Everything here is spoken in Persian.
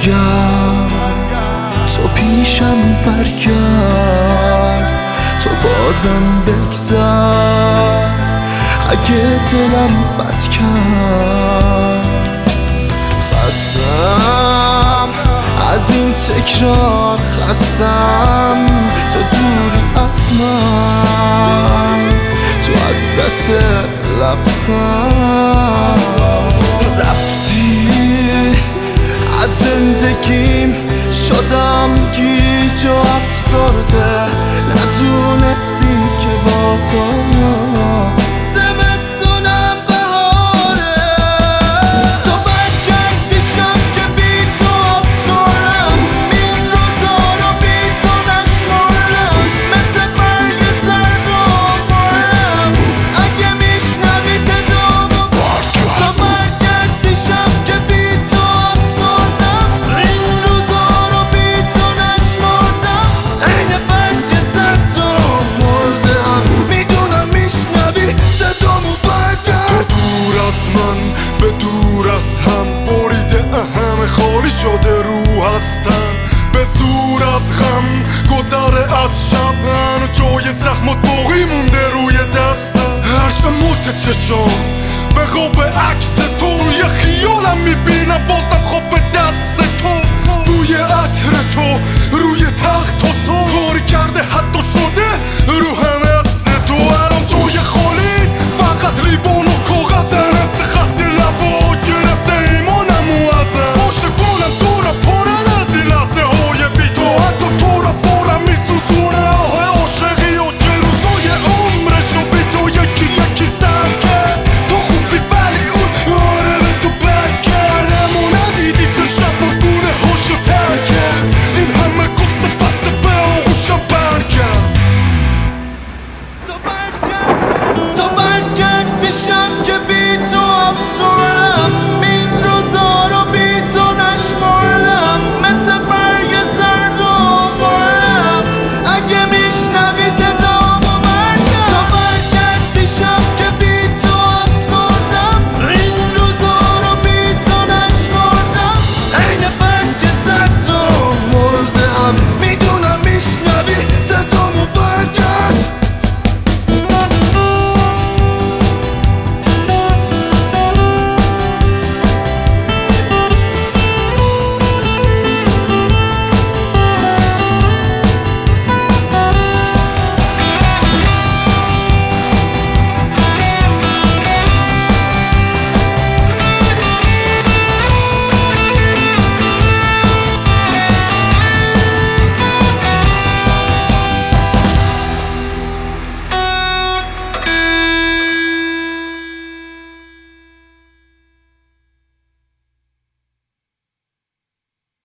تو پیشم برگرد، تو بازم بگذر اگه دلم بد کرد. خستم از این تکرار، خستم تو دوری از من، تو حسرت لبخند رفتی از زندگیم، شدم گیج و افسرده، ندونستی که با تو زمستونم بهاره. تو برگردیشم که بی تو افسرم، این روزا رو بی تو نشمرم، مثل برگ زرد و مرم اگه میشنوی صدامو. تو برگردیشم که بی تو افسردم، این روزا رو بی تو نشمردم، عین برگ زرد و مردم. میدونم میشنوی صدامو. برگرد. به دور از من، به دور از هم، بریده همه خالی شده رو هستن، به زور از غم گذره از شب، جای زخمات باقی مونده روی دستم. هر شب ملت چشام به خواب عکس تو، یه خیالم میبینم بازم خواب به دست تو، بوی عطر تو روی تخت و کاری کرده حتی شده رو همه از تو. الان جای